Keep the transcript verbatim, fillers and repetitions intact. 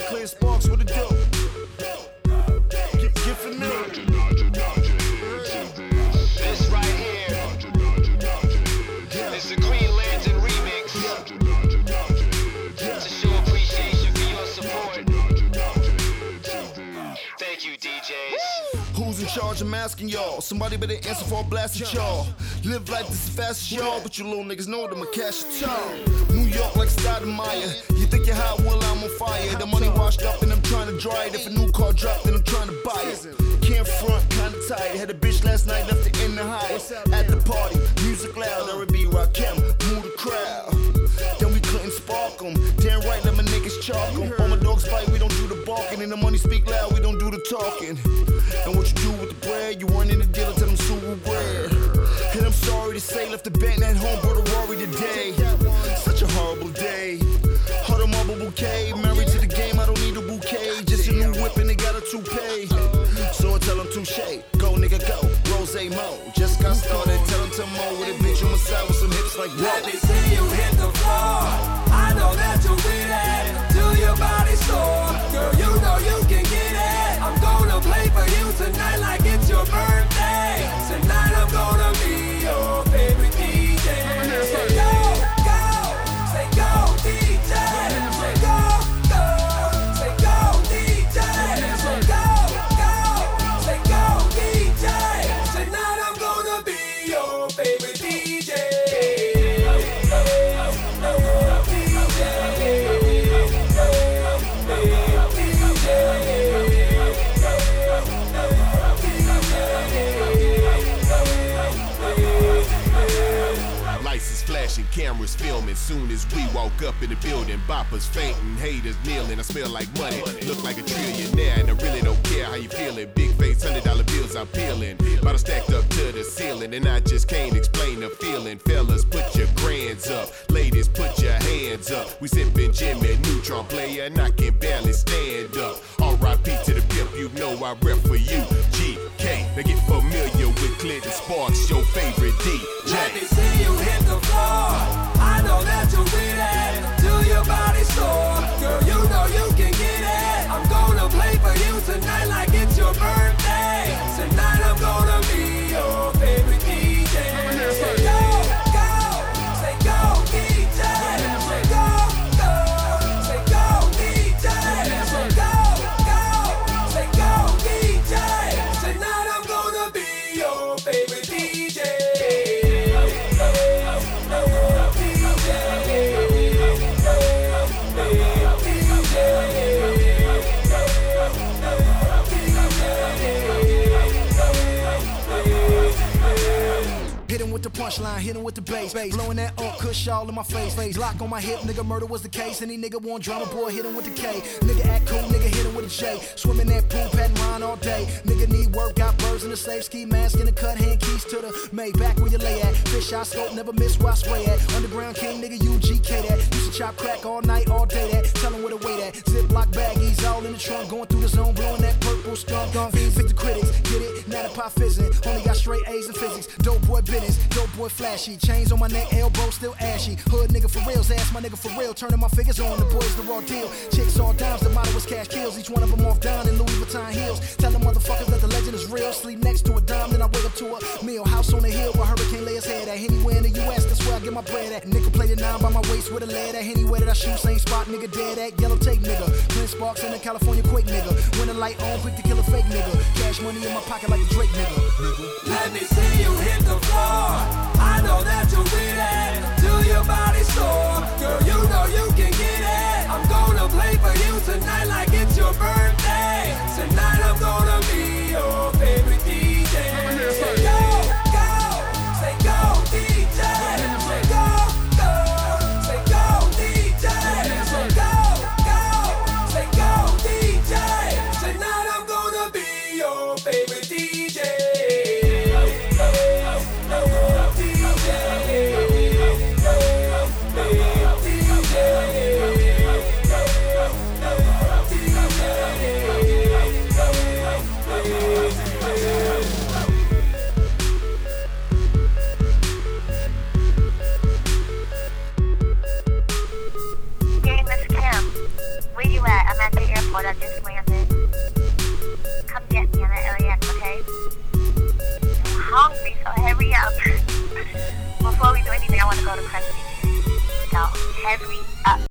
Clear Sparks, what it do? Get, get familiar. This right here is the Green Lantern remix to show appreciation for your support. Thank you, D Js. Who's in charge? I'm asking y'all. Somebody better answer for a blast at y'all. Live life this is fast as y'all, but you little niggas know that I'm a cash a child. New York like Stoudemire. You think you're hot, well I'm on fire. The money washed up and I'm trying to dry it. If a new car dropped, then I'm trying to buy it. Can't front, kinda tight. Had a bitch last night, left her in the house. At the party, music loud, R and B, Rakim, move the crowd. Then we couldn't spark 'em. Damn right, let my niggas chalk 'em. All my dogs fight, we don't do the barking. And the money speak loud, we don't do the talking. And what you do with the bread, you run in the dealer, tell them super bread. And I'm sorry to say, left the band at home, brought a Rory today. Such a horrible day. Heart a marble bouquet, married to the game, I don't need a bouquet. Just a new whip and they got a toupee. So I tell them touche, go nigga go, Rose Mo. Just got started, tell them to mo with a bitch on my side with some hips like whoa. Let me see you hit the floor. I know that you're with it. Do your body sore. Girl, you know you can get it. I'm gonna play for you tonight like it's your birthday. Tonight I'm gonna be your favorite D J. Say go, go, say go D J. Say go, go, say go D J. Say go, go, say go D J. Tonight I'm gonna be your favorite D J. Flashing, cameras filming. Soon as we walk up in the building, boppers fainting, haters kneeling. I smell like money, look like a trillionaire, and I really don't care how you feeling. Big face, hundred dollar bills I'm peeling. Bottle stacked up to the ceiling, and I just can't explain the feeling. Fellas, put your grands up. Ladies, put your hands up. We sipping Jimmy Neutron, player, and I can barely stand up. R I P to the pimp, you know I rep for you. G K, now get familiar with Clinton Sparks, your favorite D J. Let me see you hit the floor. I know that you're with it. Do your body sore. Girl, you know you can get it. I'm gonna play for you tonight like it's your birthday. Tonight I'm gonna be your favorite D J. Say go, go, say go D J. Say go, go, say go D J. Say go, go, say go D J. Tonight I'm gonna be your favorite D J. Hit him with the punchline, hit him with the bass. Blowing that up, kush all in my face. Lock on my hip, nigga, murder was the case. Any nigga want drama, boy, hit him with the K. Nigga act cool, nigga, hit him with a J. Swimming that pool, patting Ron all day. Nigga need work, got birds in the safe. Ski mask in the cut, hand keys to the May. Back where you lay at. Fish eye scope, never miss where I spray at. Underground king, nigga, U G K that. Used to chop crack all night, all day that. Tell him where to wait at. Ziploc baggies all in the trunk. Going through the zone, blowing that purple skunk. Gun fiends, pick the critics. Get it? Now the pop fizzing. Only got straight A's in physics. Dope boy business, dope boy flashy. Chains on my neck, elbow still ashy. Hood nigga for reals, ass my nigga for real. Turning my figures on, the boys the raw deal. Chicks all dimes, the motto was cash kills. Each one of them off down in Louis Vuitton heels. Tell them motherfuckers that the legend is real. Sleep next to a dime, then I wake up to a meal. House on the hill where Hurricane lay his head at. Anywhere in the U S, that's where I get my bread at. Nickel plated nine by my waist with a lead at. Anywhere that I shoot, same spot, nigga dead at. Yellow tape nigga. Clint Sparks in the California quake nigga. When the light on, quick to kill a fake nigga. Cash money in my pocket like a Drake nigga. Let me see you hit the floor. I know that you're with it. Do your body sore. Girl, you know you can get it. I'm gonna play for you tonight like it's your birthday. Tonight I'm gonna be your favorite D J. Say go, go, say go D J. Say go, go, say go D J. Say go, go, say go D J. Tonight I'm gonna be your favorite D J. D J. pressing. So, hurry up.